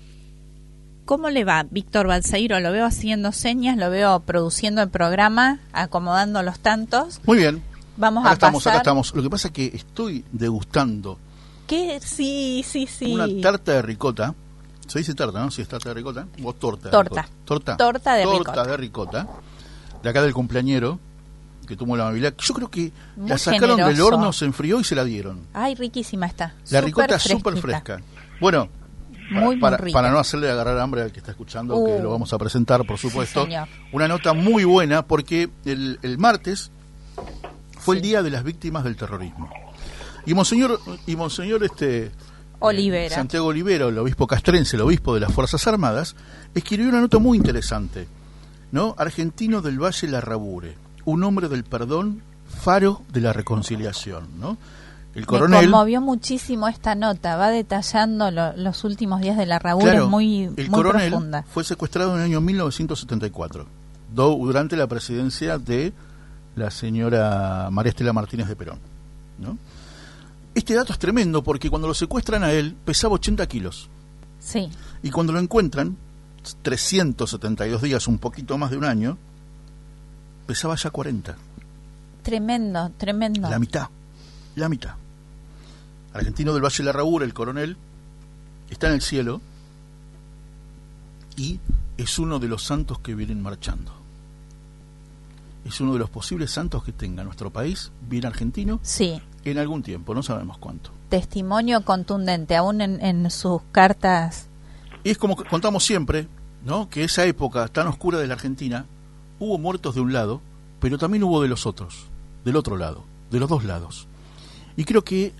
¿Cómo le va, Víctor Balseiro? Lo veo haciendo señas, lo veo produciendo el programa, acomodando los tantos. Muy bien. Vamos acá a estamos, pasar. acá estamos. Lo que pasa es que estoy degustando ¿Qué? Sí, sí, sí. una tarta de ricota. Se dice tarta, ¿no? Si es tarta de ricota. O torta. Torta. De ricota. Torta. Torta de torta ricota. de ricota. De acá del cumpleañero, que tuvo la amabilidad. Yo creo que Muy la sacaron del generoso. horno, se enfrió y se la dieron. Ay, riquísima está. La Súper ricota súper fresquita. fresca. Bueno, para, Muy, muy para, rica. para no hacerle agarrar hambre al que está escuchando, Uh, que lo vamos a presentar, por supuesto. señor. Una nota muy buena, porque el, el martes fue Sí. el Día de las Víctimas del Terrorismo. Y Monseñor, y Monseñor este, Olivera. eh, Santiago Olivera, el obispo castrense, el obispo de las Fuerzas Armadas, escribió una nota muy interesante, ¿no? Argentino del Valle Larrabure, un hombre del perdón, faro de la reconciliación, ¿no? El coronel... Me conmovió muchísimo esta nota, va detallando lo- los últimos días de la Rabura, Claro, es muy, el muy coronel profunda. fue secuestrado en el año mil novecientos setenta y cuatro, do- durante la presidencia de la señora María Estela Martínez de Perón, ¿no? Este dato es tremendo porque cuando lo secuestran a él pesaba ochenta kilos, Sí, y cuando lo encuentran, trescientos setenta y dos días, un poquito más de un año, pesaba ya cuarenta. tremendo, tremendo. La mitad, la mitad. Argentino del Valle Larrabura, el coronel, está en el cielo y es uno de los santos que vienen marchando. Es uno de los posibles santos que tenga nuestro país, bien argentino, Sí, en algún tiempo, no sabemos cuánto. testimonio contundente, aún en, en sus cartas. Y es como que contamos siempre, ¿no? Que esa época tan oscura de la Argentina, hubo muertos de un lado, pero también hubo de los otros, del otro lado, de los dos lados. Y creo que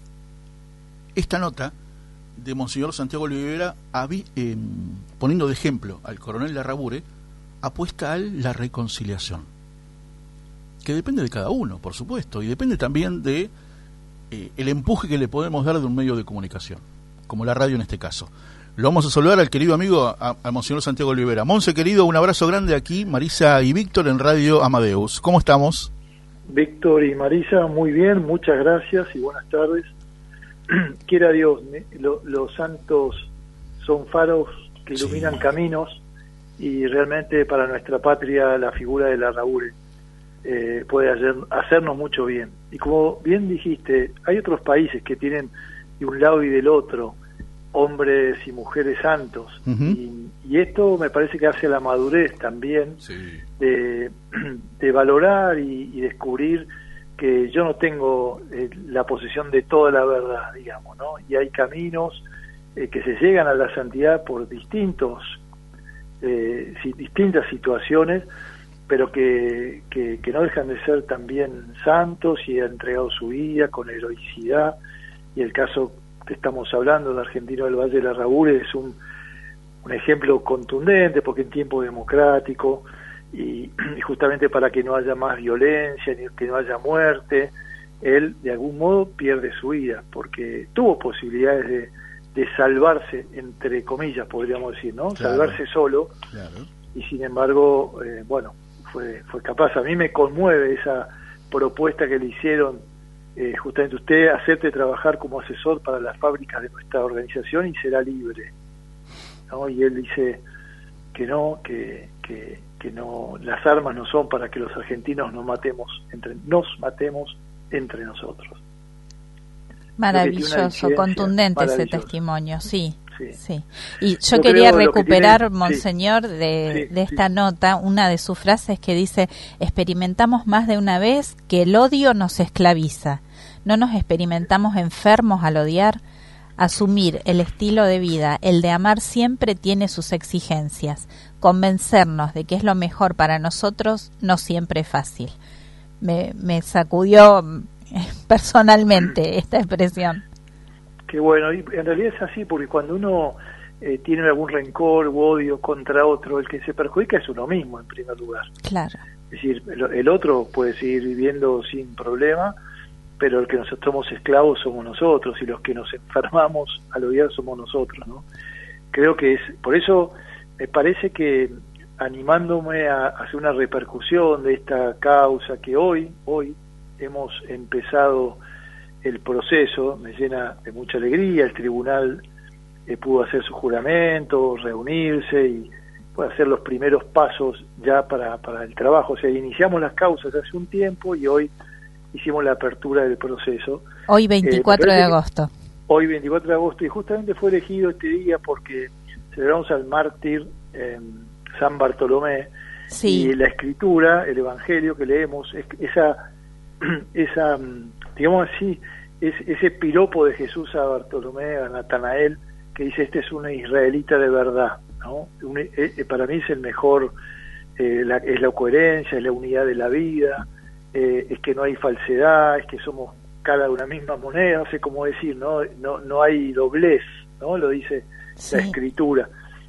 esta nota de Monseñor Santiago Olivera, avi- eh, poniendo de ejemplo al coronel Larrabure, apuesta a la reconciliación, que depende de cada uno, por supuesto, y depende también de eh, el empuje que le podemos dar de un medio de comunicación, como la radio en este caso. Lo vamos a saludar al querido amigo, a, a Monseñor Santiago Olivera. Monse, querido, un abrazo grande aquí, Marisa y Víctor en Radio Amadeus. ¿Cómo estamos? Víctor y Marisa, muy bien, muchas gracias y buenas tardes. Quiera Dios, lo, los santos son faros que iluminan Sí. caminos, y realmente para nuestra patria la figura de Larrabure eh, puede hacer, hacernos mucho bien. Y como bien dijiste, hay otros países que tienen de un lado y del otro hombres y mujeres santos, Ujú. y, y esto me parece que hace la madurez también Sí. de, de valorar y, y descubrir que yo no tengo eh, la posesión de toda la verdad, digamos, ¿no? Y hay caminos eh, que se llegan a la santidad por distintos eh, si, distintas situaciones, pero que, que, que no dejan de ser también santos y han entregado su vida con heroicidad. Y el caso que estamos hablando de Argentino del Valle Larrabure es un, un ejemplo contundente, porque en tiempo democrático y, y justamente para que no haya más violencia ni que no haya muerte, él de algún modo pierde su vida porque tuvo posibilidades de, de salvarse, entre comillas podríamos decir, ¿no? Claro. Salvarse solo, Claro. y sin embargo, eh, bueno, fue fue capaz. A mí me conmueve esa propuesta que le hicieron eh, justamente usted, acepte trabajar como asesor para las fábricas de nuestra organización y será libre, ¿no? Y él dice, que no, que, que, que no, las armas no son para que los argentinos nos matemos entre, nos matemos entre nosotros. Maravilloso, contundente maravilloso. Ese testimonio, sí. Sí. Sí. Y yo, Yo quería creo lo que recuperar, tiene- Monseñor, sí. de, Sí, de esta sí. nota, una de sus frases que dice: experimentamos más de una vez que el odio nos esclaviza. No nos experimentamos enfermos al odiar. Asumir el estilo de vida, el de amar, siempre tiene sus exigencias. Convencernos de que es lo mejor para nosotros no siempre es fácil. Me, me sacudió mm, personalmente esta expresión. Que bueno, y en realidad es así, porque cuando uno eh, tiene algún rencor u odio contra otro, el que se perjudica es uno mismo en primer lugar. Claro. Es decir, el, el otro puede seguir viviendo sin problema, pero el que nosotros somos esclavos somos nosotros, y los que nos enfermamos al odiar somos nosotros, ¿no? Creo que es, por eso me parece que animándome a, a hacer una repercusión de esta causa que hoy, hoy hemos empezado el proceso, me llena de mucha alegría. El tribunal eh, pudo hacer su juramento, reunirse y puede hacer los primeros pasos ya para, para el trabajo. O sea, iniciamos las causas hace un tiempo y hoy hicimos la apertura del proceso. Hoy veinticuatro Eh, de agosto. Hoy veinticuatro de agosto, y justamente fue elegido este día porque celebramos al mártir eh, San Bartolomé. Sí. Y la escritura, el evangelio que leemos, es, esa, esa, digamos así, es, ese piropo de Jesús a Bartolomé, a Natanael, que dice: este es un israelita de verdad, ¿no? Un, eh, para mí es el mejor, eh, la, es la coherencia, es la unidad de la vida, eh, es que no hay falsedad, es que somos cara de una misma moneda, no sé cómo decir, no, no, no hay doblez, ¿no? Lo dice Sí. la escritura.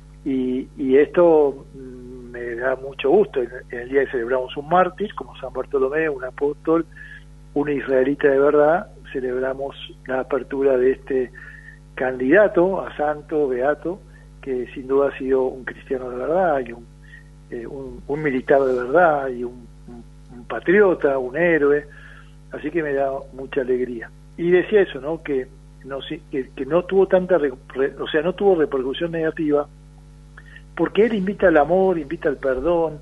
Y, y esto mm, me da mucho gusto. En, en el día que celebramos un mártir como San Bartolomé, un apóstol, un israelita de verdad, celebramos la apertura de este candidato a santo, beato, que sin duda ha sido un cristiano de verdad y un, eh, un, un militar de verdad y un, un, un patriota, un héroe. Así que me da mucha alegría. Y decía eso, ¿no? Que no, que, que no tuvo tanta, re, re, o sea, no tuvo repercusión negativa, porque él invita al amor, invita al perdón,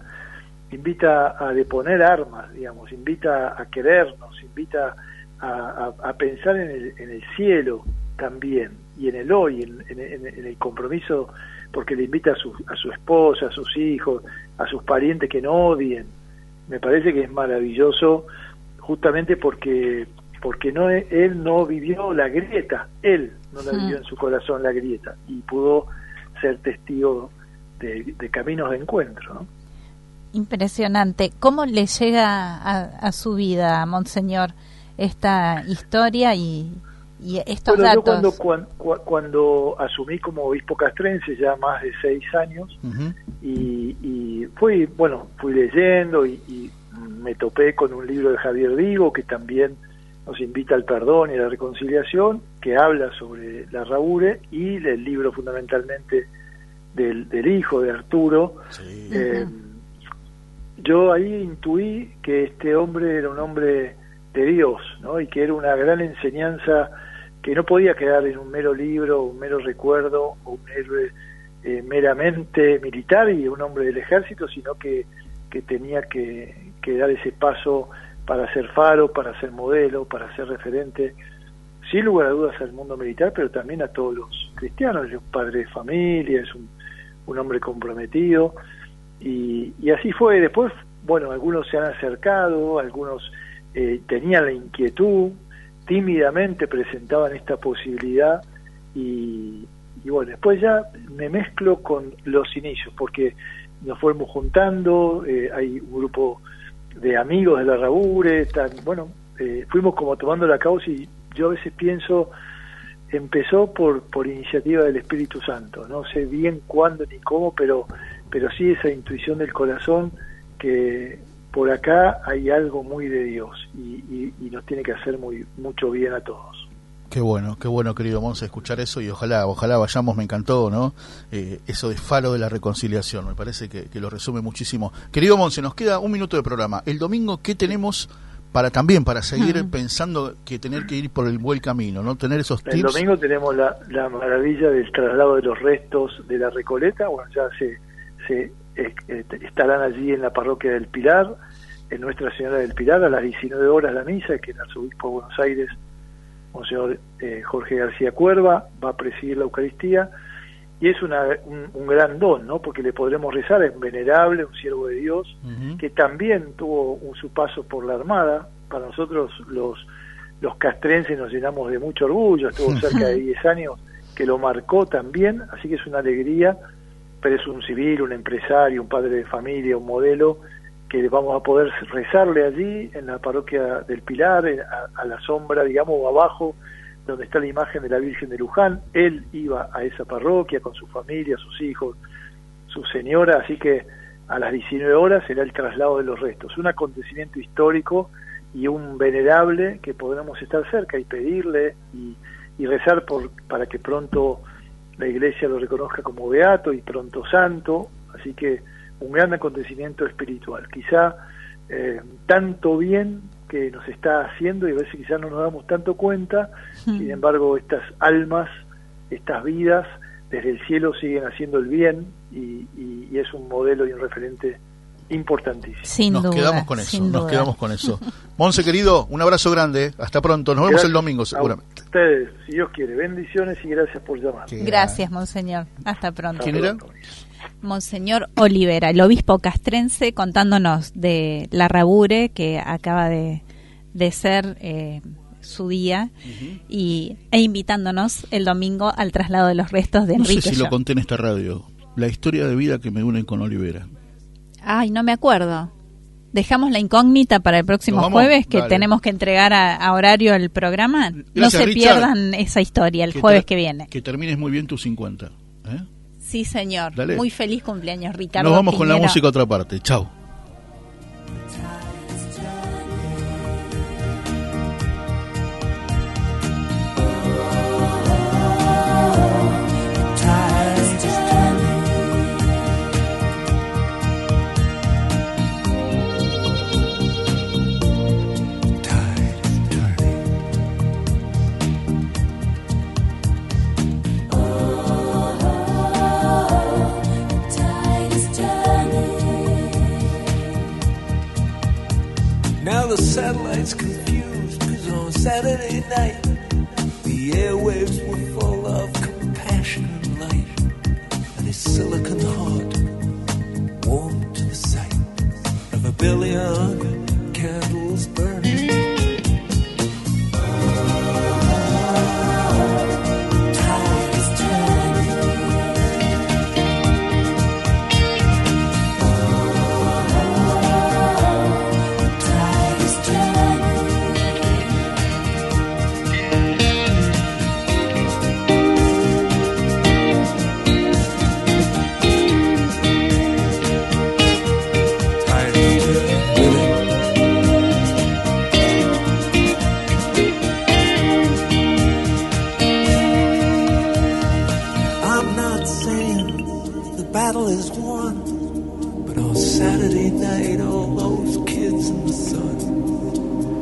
invita a deponer armas, digamos, invita a querernos, invita a, a, a pensar en el, en el cielo también, y en el hoy, en, en, en el compromiso, porque le invita a su, a su esposa, a sus hijos, a sus parientes que no odien. Me parece que es maravilloso, justamente porque porque no él no vivió la grieta, él no la vivió en su corazón la grieta, y pudo ser testigo de, de caminos de encuentro, ¿no? Impresionante. ¿Cómo le llega a, a su vida, Monseñor, esta historia y, y estos bueno, datos? Yo cuando, cuando, cuando asumí como obispo castrense, ya más de seis años, uh-huh. y, y fui, bueno, fui leyendo y, y me topé con un libro de Javier Vigo que también nos invita al perdón y a la reconciliación, que habla sobre la Raure, y el libro fundamentalmente del, del hijo de Arturo. Sí. Eh, uh-huh. Yo ahí intuí que este hombre era un hombre de Dios, ¿no? Y que era una gran enseñanza que no podía quedar en un mero libro, un mero recuerdo, o un héroe eh, meramente militar y un hombre del ejército, sino que, que tenía que, que dar ese paso para ser faro, para ser modelo, para ser referente, sin lugar a dudas al mundo militar, pero también a todos los cristianos. Es un padre de familia, es un, un hombre comprometido, y, y así fue. Después, bueno, algunos se han acercado, algunos eh, tenían la inquietud, tímidamente presentaban esta posibilidad, y, y bueno, después ya me mezclo con los inicios, porque nos fuimos juntando, eh, hay un grupo de amigos de la Raure, tan, bueno, eh, fuimos como tomando la causa, y yo a veces pienso, empezó por por iniciativa del Espíritu Santo, no sé bien cuándo ni cómo, pero pero sí esa intuición del corazón que por acá hay algo muy de Dios, y, y, y nos tiene que hacer muy mucho bien a todos. Qué bueno, qué bueno, querido Monse, escuchar eso, y ojalá, ojalá vayamos, me encantó, ¿no? Eh, eso de faro de la reconciliación, me parece que, que lo resume muchísimo. Querido Monse, nos queda un minuto de programa. El domingo, ¿qué tenemos para también, para seguir uh-huh. pensando que tener que ir por el buen camino, ¿no? Tener esos tips. El domingo tenemos la, la maravilla del traslado de los restos de la Recoleta. Bueno, ya se, se se eh, estarán allí en la parroquia del Pilar, en Nuestra Señora del Pilar, a las diecinueve horas la misa, que el arzobispo de Buenos Aires, Monseñor eh, Jorge García Cuerva, va a presidir la Eucaristía, y es una, un, un gran don, ¿no? Porque le podremos rezar, es venerable, un siervo de Dios, uh-huh. que también tuvo un, su paso por la Armada. Para nosotros los, los castrenses nos llenamos de mucho orgullo, estuvo cerca de diez años, que lo marcó también, así que es una alegría, pero es un civil, un empresario, un padre de familia, un modelo, que vamos a poder rezarle allí, en la parroquia del Pilar, a, a la sombra, digamos, o abajo, donde está la imagen de la Virgen de Luján. Él iba a esa parroquia con su familia, sus hijos, su señora, así que a las diecinueve horas será el traslado de los restos. Un acontecimiento histórico y un venerable que podremos estar cerca y pedirle y, y rezar por para que pronto la Iglesia lo reconozca como beato y pronto santo, así que un gran acontecimiento espiritual. Quizá eh, tanto bien que nos está haciendo y a veces quizás no nos damos tanto cuenta, mm. sin embargo estas almas, estas vidas desde el cielo siguen haciendo el bien y, y, y es un modelo y un referente importantísimo. Sin nos duda, quedamos con eso, nos duda. quedamos con eso. Monse querido, un abrazo grande, hasta pronto, nos vemos Gracias el domingo seguramente. A ustedes, si Dios quiere, bendiciones y gracias por llamar. Qué Gracias, monseñor, hasta pronto. ¿Quién era? Monseñor Olivera, el obispo castrense, contándonos de la Rabure, que acaba de, de ser eh, su día, uh-huh. y, e invitándonos el domingo al traslado de los restos de Enrique. No sé si Yo. lo conté en esta radio, la historia de vida que me une con Olivera. Ay, no me acuerdo. Dejamos la incógnita para el próximo vamos? jueves, que Dale. tenemos que entregar a, a horario el programa. Gracias, no se Richard. pierdan esa historia el Que jueves ter- que viene. Que termines muy bien tus cincuenta. ¿eh? Sí, señor. Dale. Muy feliz cumpleaños, Ricardo. Nos vamos con la Piñero. música a otra parte. Chao. Now the satellite's confused, cause on Saturday night the airwaves were full of compassion and light, and his silicon heart warmed to the sight of a billion candles burning. Tide is turning. Tide is turning. Tide is turning. I'm not saying the battle is won, but on Saturday night, all those kids in the sun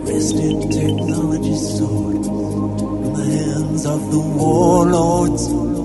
rested technology's sword in the hands of the warlords